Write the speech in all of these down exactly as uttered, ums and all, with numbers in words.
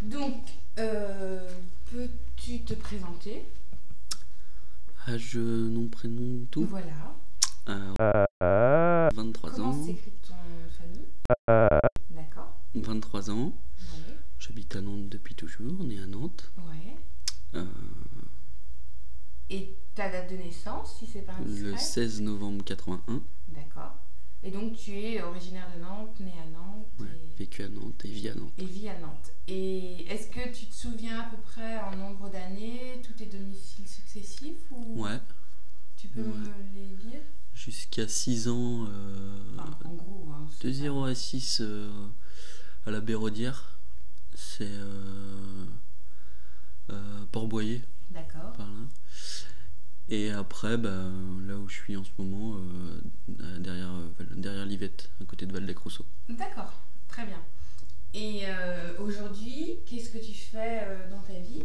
Donc, euh, peux-tu te présenter? Âge, nom, prénom, tout. Voilà. Alors, vingt-trois Comment ans. s'écrit ton nom de famille? D'accord. vingt-trois ans. Ouais. J'habite à Nantes depuis toujours, né à Nantes. Ouais. Euh, Et ta date de naissance, si c'est pas indiscret? le seize novembre quatre-vingt-un. D'accord. Et donc tu es originaire de Nantes, né à Nantes Ouais, et... vécu à Nantes et vis à Nantes. et vis à Nantes. Et est-ce que tu te souviens à peu près en nombre d'années, tous tes domiciles successifs ou... Ouais. Tu peux Ouais. me les dire? Jusqu'à six ans. Euh, Enfin, en gros, hein. de zéro à six euh, à la Béraudière. C'est euh, euh, Port-Boyer. D'accord. Par là. Et après, bah, là où je suis en ce moment, euh, derrière, euh, derrière Livette, à côté de Val-d'Aix-Rousseau. D'accord, très bien. Et euh, aujourd'hui, qu'est-ce que tu fais euh, dans ta vie?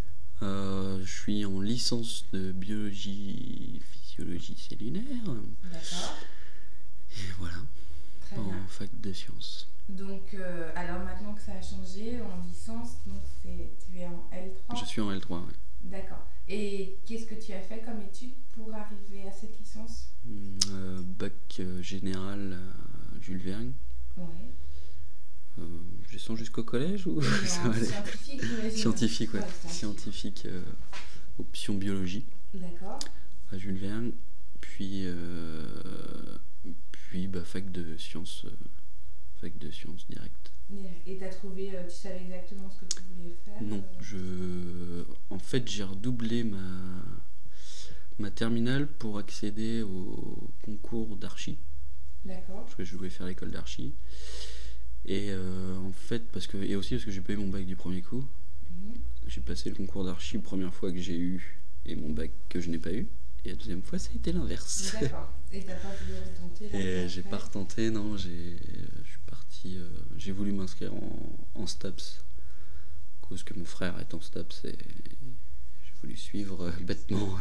euh, Je suis en licence de biologie, physiologie cellulaire. D'accord. Et voilà, Très en bien. fac de sciences. Donc, euh, alors maintenant que ça a changé, en licence, donc c'est, tu es en L trois? Je suis en L trois, ouais. D'accord. Et qu'est-ce que tu as fait comme étude pour arriver à cette licence? Euh, bac euh, général à Jules Verne. Ouais. Euh, je sens jusqu'au collège ou Non, ça va aller? scientifique, j'imagine. Scientifique, ouais. Ouais, Scientifique, euh, option biologie D'accord. à Jules Verne. Puis, euh, puis bah, fac de sciences, euh, fac de sciences direct. Et t'as trouvé, euh, tu savais exactement ce que tu voulais faire? Non, euh... je, en fait, j'ai redoublé ma ma terminale pour accéder au concours d'archi. D'accord. Parce que je voulais faire l'école d'archi. Et euh, en fait, parce que et aussi parce que j'ai pas eu mon bac du premier coup. Mm-hmm. J'ai passé le concours d'archi première fois que j'ai eu et mon bac que je n'ai pas eu. Et la deuxième fois, ça a été l'inverse. D'accord. Et t'as pas voulu retenter là? Et j'ai pas retenté, non. J'ai, je suis parti. Euh, j'ai voulu m'inscrire en, en STAPS. À cause que mon frère est en STAPS et j'ai voulu suivre euh, bêtement.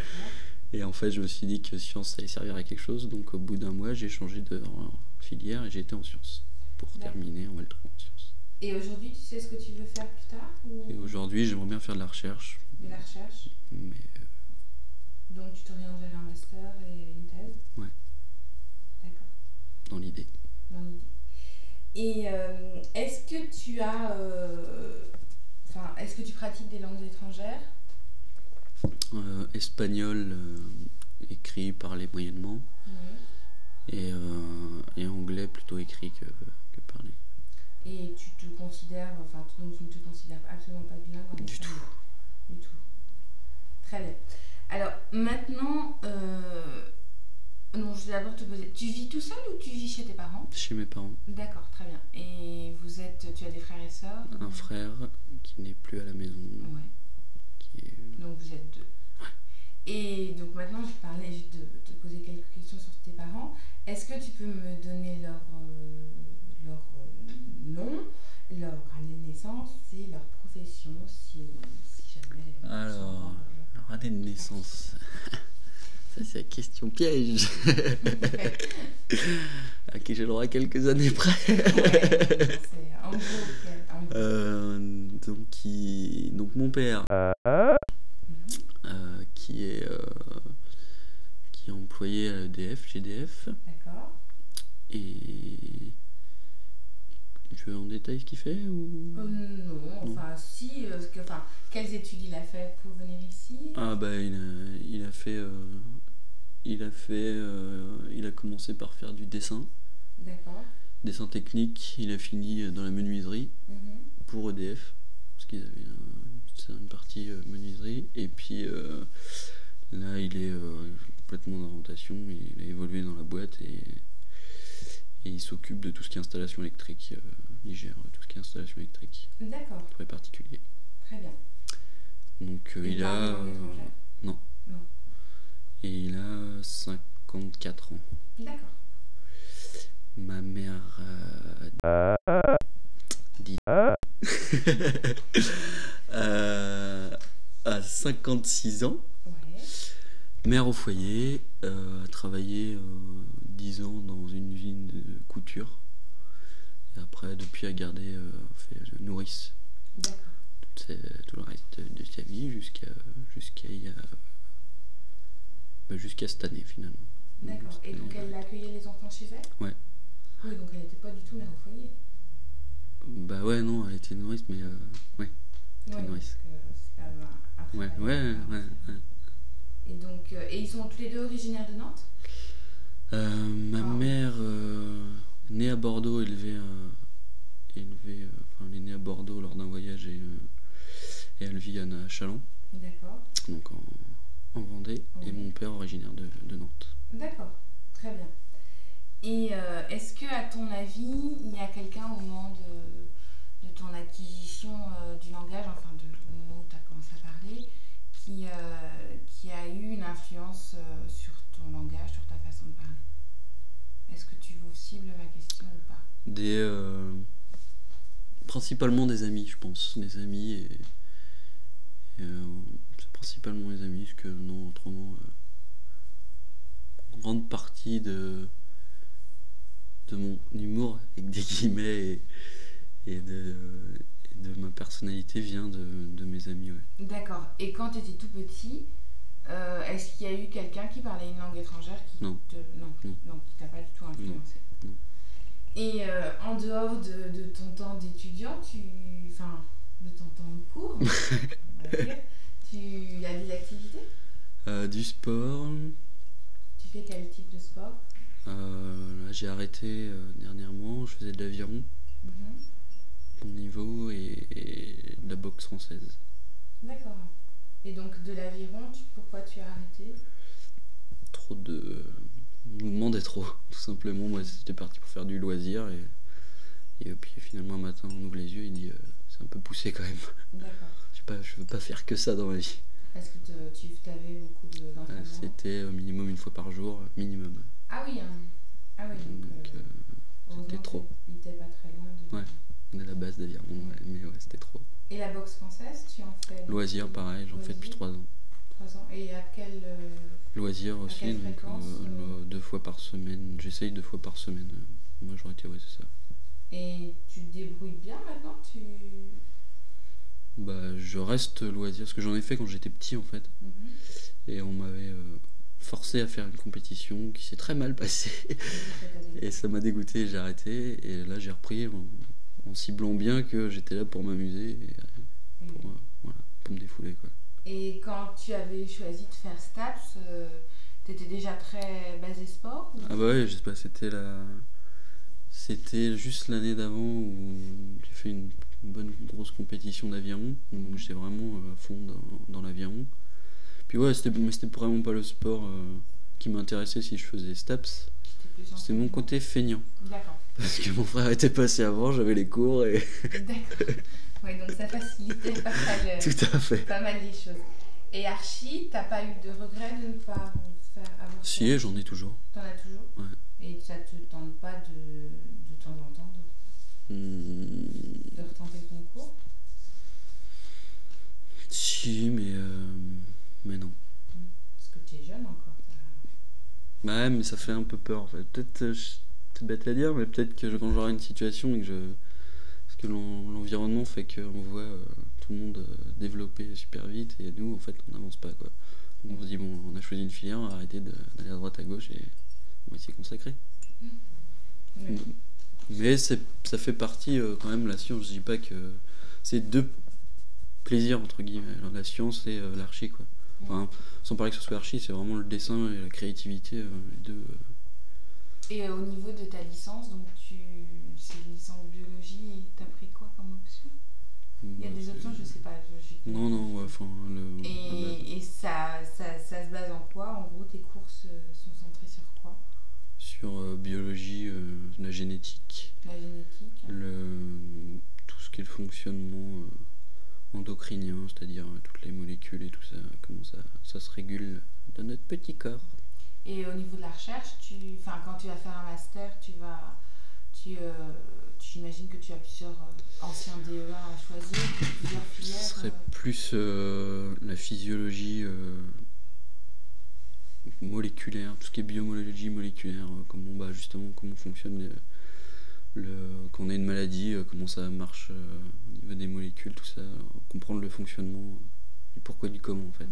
Et en fait, je me suis dit que sciences, ça allait servir à quelque chose. Donc au bout d'un mois, j'ai changé de filière et j'ai été en sciences. Pour D'accord. terminer en L trois en sciences. Et aujourd'hui, tu sais ce que tu veux faire plus tard ou... Et aujourd'hui, j'aimerais bien faire de la recherche. De la recherche. Mais euh... Donc tu t'orientes vers un master et une thèse? Ouais. D'accord. Dans l'idée. Dans l'idée. Et euh, est-ce que tu as... Euh... Enfin, est-ce que tu pratiques des langues étrangères? euh, Espagnol, euh, écrit, parlé moyennement. Oui. Et, euh, et anglais, plutôt écrit que, que parlé. Et tu te considères... Enfin, donc tu ne te considères absolument pas bilingue en Du espagnol? tout. Du tout. Très bien. Alors, maintenant... Euh... Non, je vais d'abord te poser... Tu vis tout seul ou tu vis chez tes parents? Chez mes parents. D'accord, très bien. Et vous êtes... Tu as des frères et sœurs? Un frère qui n'est plus à la maison. Ouais. Qui est... Donc vous êtes deux. Ouais. Et donc maintenant, je parlais de te poser quelques questions sur tes parents. Est-ce que tu peux me donner leur, euh, leur euh, nom, leur année de naissance et leur profession, si, si jamais... Alors, leur année de naissance... Ça, c'est la question piège. À qui j'ai le droit à quelques années près. Ouais, c'est en gros, en gros. Euh, donc, qui, donc mon père, euh, qui est euh, qui est employé à E D F, G D F. D'accord. Et tu veux en détail ce qu'il fait ou... euh, Non, enfin non. si, euh, que, enfin, quelles études il a fait pour venir ici? Ah bah il a, il a fait, euh, il a fait, euh, il a commencé par faire du dessin. D'accord. Dessin technique, il a fini dans la menuiserie mm-hmm. pour E D F, parce qu'ils avaient un, une partie euh, menuiserie, et puis euh, là il est euh, complètement d'orientation, il a évolué dans la boîte et, et il s'occupe de tout ce qui est installation électrique, euh, il gère tout ce qui est installation électrique. D'accord. Pour les particuliers. Très bien. Donc euh, il, il a... Euh, non. Non. Et il a cinquante-quatre ans. D'accord. Ma mère euh, dit euh, à cinquante-six ans, ouais. Mère au foyer, euh, a travaillé euh, dix ans dans une usine de couture. Et après, depuis, a gardé, euh, fait nourrice. D'accord. jusqu'à cette année finalement. D'accord. Et donc elle accueillait les enfants chez elle ? Ouais. Oui, donc elle n'était pas du tout mère au foyer. Bah ouais, non, elle était nourrice, mais euh, ouais. Ouais, nourrice. Donc, euh, c'est quand même un, un ouais, ouais, ouais, ouais. Et donc, euh, et ils sont tous les deux originaires de Nantes ? euh, Ma ah. mère, euh, née à Bordeaux, élevée, euh, élevée euh, enfin elle est née à Bordeaux lors d'un voyage et, euh, et elle vit à Châlons. D'accord. Donc en, en Vendée. Oui. Et mon père originaire de, de Nantes. D'accord, très bien. Et euh, est-ce que, à ton avis, il y a quelqu'un au moment de, de ton acquisition euh, du langage, enfin de, au moment où tu as commencé à parler, qui, euh, qui a eu une influence euh, sur ton langage, sur ta façon de parler ? Est-ce que tu cibles ma question ou pas ? Des, euh, principalement des amis, je pense. Des amis et, et euh, c'est principalement les amis, parce que non, autrement, euh, une grande partie de de mon humour avec des guillemets et, et, de, et de ma personnalité vient de, de mes amis. Ouais. D'accord. Et quand tu étais tout petit, euh, est-ce qu'il y a eu quelqu'un qui parlait une langue étrangère qui non. te non, non. non qui t'a pas du tout influencé? Non. Non. Et euh, en dehors de, de ton temps d'étudiant, tu, enfin, de ton temps de cours, on va dire, tu as des activités? euh, Du sport. Tu fais quel type de sport? Euh, là, j'ai arrêté euh, dernièrement, je faisais de l'aviron, mm-hmm. bon niveau, et, et de la boxe française. D'accord. Et donc de l'aviron, tu, pourquoi tu as arrêté? Trop de mouvements et trop, tout simplement. Moi, j'étais parti pour faire du loisir, et, et puis finalement un matin on ouvre les yeux, il dit euh, c'est un peu poussé quand même. D'accord. Je sais pas, je veux pas faire que ça dans ma vie. Est-ce que te, tu avais beaucoup de, d'entraînement? C'était au minimum une fois par jour, minimum. Ah oui, hein. Ah oui, donc, donc euh, euh, c'était trop. Il n'était pas très loin de... Ouais, de la base d'aviron, ouais. Ouais, mais ouais, c'était trop. Et la boxe française, tu en fais? Loisir, pareil, j'en fais depuis trois ans. Trois ans. Et à quel... Euh, Loisir aussi, à quelle donc euh, deux fois par semaine. J'essaye deux fois par semaine. Moi, j'aurais été, ouais, c'est ça. Et tu te débrouilles bien maintenant? tu... Bah, je reste loisir, parce que j'en ai fait quand j'étais petit, en fait. Mm-hmm. Et on m'avait... Euh, forcé à faire une compétition qui s'est très mal passée et ça m'a dégoûté, j'ai arrêté et là j'ai repris en, en ciblant bien que j'étais là pour m'amuser et pour, mmh. euh, voilà, pour me défouler quoi. Et quand tu avais choisi de faire STAPS, euh, t'étais déjà très basé sport ou... Ah bah ouais, je sais pas, c'était la... c'était juste l'année d'avant où j'ai fait une bonne grosse compétition d'aviron, donc j'étais vraiment à fond dans, dans l'aviron. Puis ouais, c'était, mais c'était vraiment pas le sport euh, qui m'intéressait si je faisais STAPS. C'était mon côté feignant. D'accord. Parce que mon frère était passé avant, j'avais les cours et... D'accord. Oui, donc ça facilitait pas mal, Tout à fait. Pas mal les choses. Et Archie, t'as pas eu de regret de ne pas faire avoir... Si, fait... j'en ai toujours. T'en as toujours? Ouais. Et ça te tente pas de, de temps en temps de, mmh. de retenter le concours? Si, mais... Euh... Mais non. Parce que tu es jeune encore. Bah ouais, mais ça fait un peu peur en fait. Peut-être, euh, c'est bête à dire, mais peut-être que quand j'aurai une situation et que je... Parce que l'en... l'environnement fait qu'on voit euh, tout le monde euh, développer super vite et nous, en fait, on n'avance pas quoi. Donc on se dit, bon, on a choisi une filière, on va arrêter de... d'aller à droite à gauche et on va s'y consacrer. Oui. Mais c'est... ça fait partie euh, quand même, la science, je dis pas que... C'est deux plaisirs entre guillemets, la science et euh, l'archi quoi. Enfin, sans parler que ce soit archi, c'est vraiment le dessin et la créativité, euh, les deux. Euh... Et euh, au niveau de ta licence, donc tu, c'est une licence biologie, et t'as pris quoi comme option? Il y a bah, des options, je sais pas. Je, non, non, ouais, enfin. Le, et et ça, ça, ça se base en quoi? En gros, tes cours se, sont centrés sur quoi? Sur euh, biologie, euh, la génétique. La génétique. Le, tout ce qui est le fonctionnement. Euh, endocrinien, c'est-à-dire toutes les molécules et tout ça, comment ça, ça se régule dans notre petit corps. Et au niveau de la recherche, tu, enfin, quand tu vas faire un master, tu vas, tu, euh, tu imagines que tu as plusieurs euh, anciens D E A à choisir, plusieurs filières. Ce serait euh... plus euh, la physiologie euh, moléculaire, tout ce qui est biomologie moléculaire, euh, comment, bah, justement comment fonctionne les, le, quand on a une maladie, euh, comment ça marche euh, au niveau des molécules, tout ça, euh, comprendre le fonctionnement, euh, du pourquoi du comment en fait.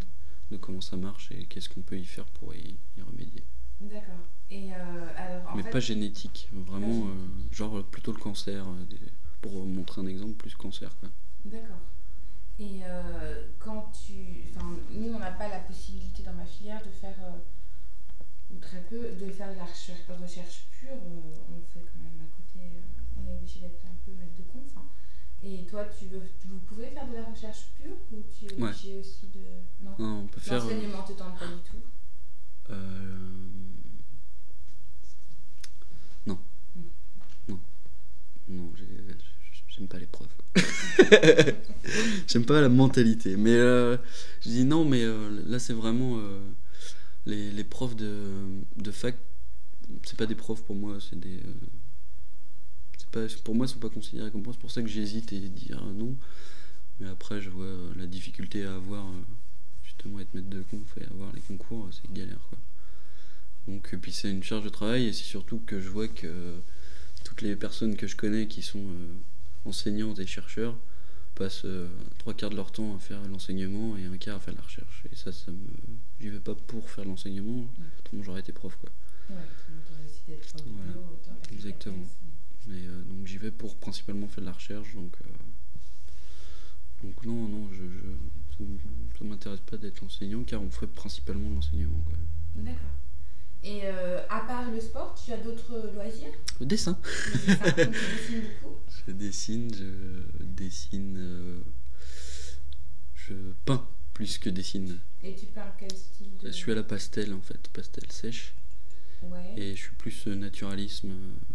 de comment ça marche et qu'est-ce qu'on peut y faire pour y, y remédier. D'accord. Et euh, alors, en Mais fait... pas génétique, vraiment, euh, genre plutôt le cancer, euh, des, pour montrer un exemple, plus cancer, quoi. D'accord. Et euh, quand tu... Enfin, nous, on n'a pas la possibilité dans ma filière de faire, euh, ou très peu, de faire de la recherche, recherche pure. Euh, on fait quand même à côté, euh, on est obligé d'être un peu maître de conf. Hein. Et toi, tu veux, vous pouvez faire de la recherche pure ou tu es obligé ouais. aussi de... Non, non on peut faire... L'enseignement ne te tente pas du tout euh... Non. Mmh. Non. Non, j'ai... j'aime pas les profs. J'aime pas la mentalité. Mais euh, je dis non, mais euh, là, c'est vraiment... Euh, les, les profs de, de fac, c'est pas des profs pour moi, c'est des... Euh, c'est pas, pour moi, ils sont pas considérés comme profs. C'est pour ça que j'hésite et dire non. Mais après, je vois la difficulté à avoir... Euh, justement, être maître de conf et avoir les concours, c'est galère, quoi. Donc, et puis c'est une charge de travail et c'est surtout que je vois que euh, toutes les personnes que je connais qui sont euh, enseignantes et chercheurs passent euh, trois quarts de leur temps à faire l'enseignement et un quart à faire la recherche. Et ça, ça me... j'y vais pas pour faire l'enseignement, mmh. Autrement j'aurais été prof, quoi. Ouais, t'aurais décidé d'être prof de voilà. bio, exactement. Mais euh, donc j'y vais pour principalement faire de la recherche, donc euh, donc non, non, je, je ça m'intéresse pas d'être enseignant car on ferait principalement de l'enseignement, quoi. D'accord. Et euh, à part le sport, tu as d'autres loisirs ? Le dessin. Le dessin, donc tu dessines beaucoup ? Je dessine, je dessine, euh, je peins plus que dessine. Et tu peins quel style de... Je suis à la pastel en fait, pastel sèche. Ouais. Et je suis plus naturalisme,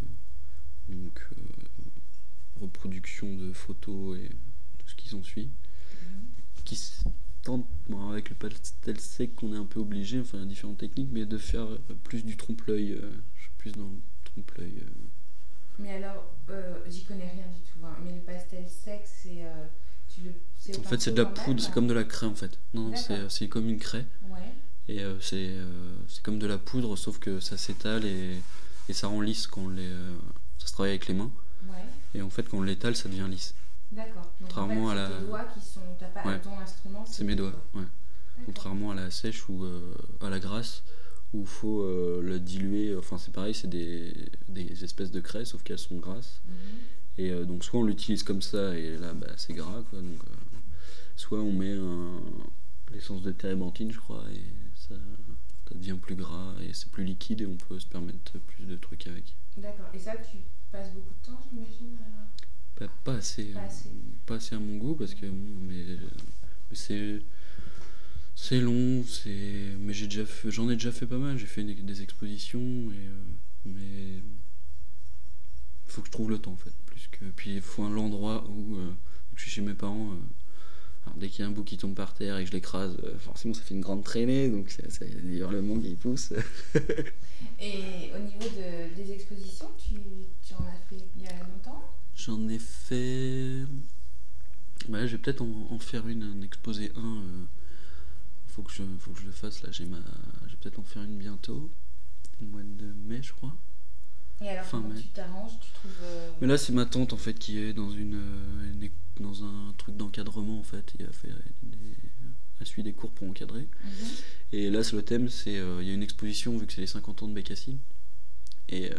euh, donc euh, reproduction de photos et tout ce qui s'ensuit. Mm-hmm. Qui tente, bon, avec le pastel sec, qu'on est un peu obligé, enfin différentes techniques, mais de faire plus du trompe-l'œil. Euh, je suis plus dans le trompe-l'œil. Euh. Mais alors, euh, j'y connais rien du tout, hein, mais le pastel sec, c'est... Euh, tu le, c'est en fait, c'est de la poudre, même, c'est comme de la craie en fait. Non, c'est, c'est comme une craie. Ouais. Et euh, c'est, euh, c'est comme de la poudre, sauf que ça s'étale et, et ça rend lisse quand on les, euh, ça se travaille avec les mains. Ouais. Et en fait, quand on l'étale, ça devient lisse. D'accord. Donc contrairement en fait, à c'est la... tes doigts qui sont... T'as pas ouais. ton instrument, c'est, c'est mes doigts. doigts. Ouais. Contrairement à la sèche ou euh, à la grasse, où il faut euh, le diluer. Enfin, c'est pareil, c'est des, des espèces de craie, sauf qu'elles sont grasses. Mm-hmm. Et euh, donc, soit on l'utilise comme ça, et là, bah, c'est gras, quoi. Donc, euh, soit on met un, l'essence de térébenthine, je crois, et ça, ça devient plus gras, et c'est plus liquide, et on peut se permettre plus de trucs avec. D'accord. Et ça, tu passes beaucoup de temps, j'imagine à... Pas, pas assez, pas assez. Pas assez à mon goût, parce que bon, mais, mais c'est, c'est long, c'est, mais j'ai déjà fait, j'en ai déjà fait pas mal. J'ai fait des, des expositions, et, euh, mais il faut que je trouve le temps en fait. Plus que, puis il faut un endroit où euh, je suis chez mes parents. Euh, alors dès qu'il y a un bout qui tombe par terre et que je l'écrase, euh, forcément ça fait une grande traînée, donc c'est, c'est des hurlements qui poussent. Et au niveau de, des expositions, tu, tu en as fait il y a longtemps ? J'en ai fait... Ouais, je vais peut-être en, en faire une, un exposé un. Euh, faut, que je, faut que je le fasse, là, j'ai ma... Je vais peut-être en faire une bientôt, au mois de mai, je crois. Et alors, fin comment mai. Tu t'arranges, tu trouves... Euh... Mais là, c'est ma tante, en fait, qui est dans, une, une dans un truc d'encadrement, en fait. Elle, a fait des, elle suit des cours pour encadrer. Mm-hmm. Et là, c'est le thème, c'est... Il euh, y a une exposition, vu que c'est les cinquante ans de Bécassine. Et...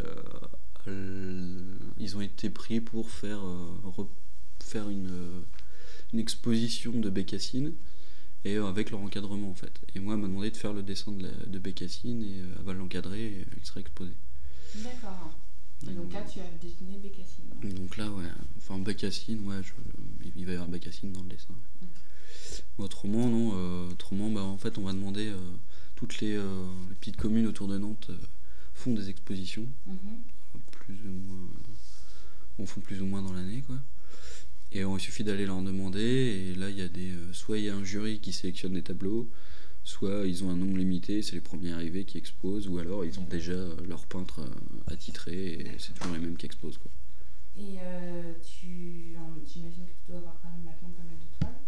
Euh, ils ont été pris pour faire, euh, faire une, euh, une exposition de Bécassine et euh, avec leur encadrement en fait. Et moi, elle m'a demandé de faire le dessin de, la, de Bécassine et euh, elle va l'encadrer et il sera exposé. D'accord. Et donc là, tu as dessiné Bécassine. Donc là, ouais. Enfin, Bécassine, ouais, je, il va y avoir Bécassine dans le dessin. Ouais. Mmh. Autrement, non. Euh, autrement, bah, en fait, on va demander euh, toutes les, euh, les petites communes autour de Nantes euh, font des expositions. Mmh. Plus ou moins, on font plus ou moins dans l'année, quoi. Et on, il suffit d'aller leur demander. Et là, il y a des, euh, soit il y a un jury qui sélectionne les tableaux, soit ils ont un nombre limité, c'est les premiers arrivés qui exposent, ou alors ils ont déjà euh, leur peintre euh, attitré et c'est toujours les mêmes qui exposent, quoi. Et euh, tu, j'imagine que tu dois avoir quand même maintenant pas mal de toiles.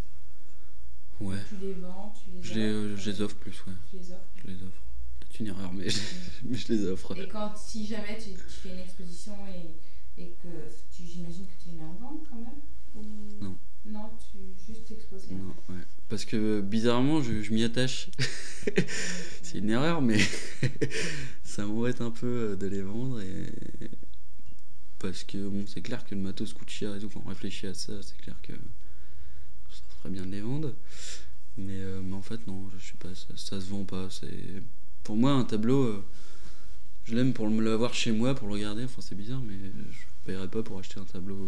Ouais. Et tu les vends, tu les je offres. Les, euh, je les offre plus, ouais. Tu les offres. Je les offre. C'est une erreur, mais je, mais je les offre. Et quand, si jamais tu, tu fais une exposition et, et que tu, j'imagine que tu les mets en vente quand même ou... Non. Non, tu juste exposes. Non, ouais. Parce que bizarrement, je, je m'y attache. C'est une erreur, mais ça m'embête un peu de les vendre. Et... Parce que bon, c'est clair que le matos coûte cher et tout. Quand on réfléchit à ça, c'est clair que ça ferait bien de les vendre. Mais, euh, mais en fait, non, je sais pas, ça, ça se vend pas. C'est... Pour moi, un tableau, euh, je l'aime pour l'avoir chez moi, pour le regarder. Enfin, c'est bizarre, mais je paierais pas pour acheter un tableau.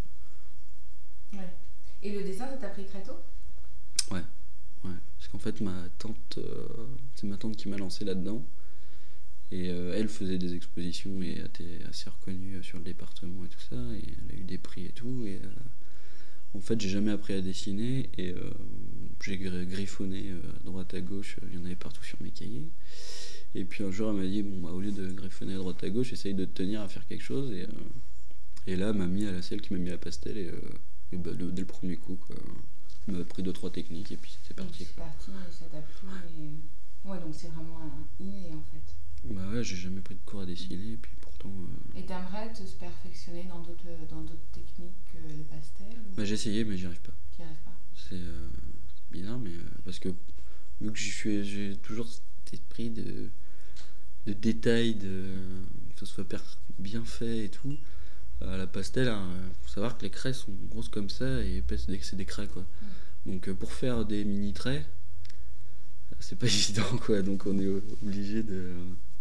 Euh... Ouais. Et le dessin, ça t'a pris très tôt ? Ouais, ouais. Parce qu'en fait, ma tante, euh, c'est ma tante qui m'a lancé là-dedans. Et euh, elle faisait des expositions et était assez reconnue sur le département et tout ça. Et elle a eu des prix et tout. Et euh, en fait, j'ai jamais appris à dessiner. Et euh, j'ai griffonné euh, à droite à gauche. Il y en avait partout sur mes cahiers. Et puis un jour, elle m'a dit, bon, bah, au lieu de griffonner à droite à gauche, essaye de te tenir à faire quelque chose. Et, euh, et là, elle m'a mis à la celle qui m'a mis à pastel. Et, euh, et bah, le, dès le premier coup, quoi. Elle m'a appris deux trois techniques et puis c'est parti. C'est parti, et ça t'a plu. Et... Ouais, donc c'est vraiment un inné en fait. Bah ouais, j'ai jamais pris de cours à dessiner et puis pourtant... Euh... Et t'aimerais te perfectionner dans d'autres, dans d'autres techniques que le pastel ou... Bah j'ai essayé mais j'y arrive pas. T'y arrives pas. C'est, euh, c'est bizarre mais... Euh, parce que vu que j'y suis, j'ai toujours cet esprit de, de détail, de, que ce soit bien fait et tout. À la pastel, il hein, faut savoir que les craies sont grosses comme ça et épaisses dès que c'est des craies quoi. Mm. Donc euh, pour faire des mini traits, c'est pas évident quoi. Donc on est obligé de...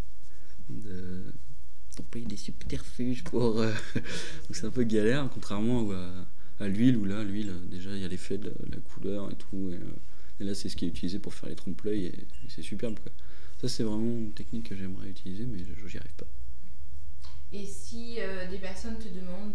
de payer des subterfuges pour euh... donc c'est un peu galère contrairement à, à l'huile où là l'huile déjà il y a l'effet de la, la couleur et tout et, euh, et là c'est ce qui est utilisé pour faire les trompe-l'œil et, et c'est superbe quoi. Ça c'est vraiment une technique que j'aimerais utiliser mais je, j'y arrive pas. Et si euh, des personnes te demandent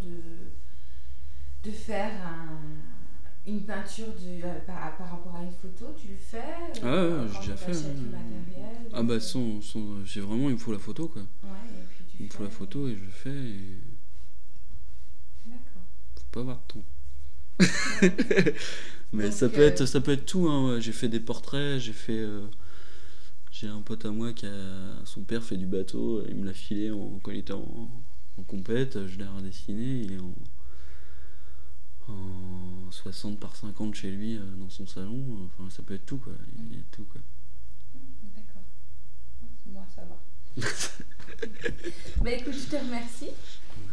de, de faire un, une peinture de, euh, par, par rapport à une photo, tu le fais euh, ah ouais, j'ai déjà fait du matériel, ah bah sans, sans, j'ai vraiment il me faut la photo quoi. Ouais, et puis tu il me faut la photo et, et je le fais et... D'accord. Faut pas avoir de temps. Ouais. Mais donc, ça peut euh... être ça peut être tout hein. Ouais, j'ai fait des portraits, j'ai fait euh... j'ai un pote à moi qui a son père fait du bateau, il me l'a filé en... quand il était en, en compète, je l'ai redessiné, il est en en soixante par cinquante chez lui euh, dans son salon, enfin ça peut être tout quoi, il y a tout quoi. D'accord. C'est bon à savoir. Bah écoute, je te remercie.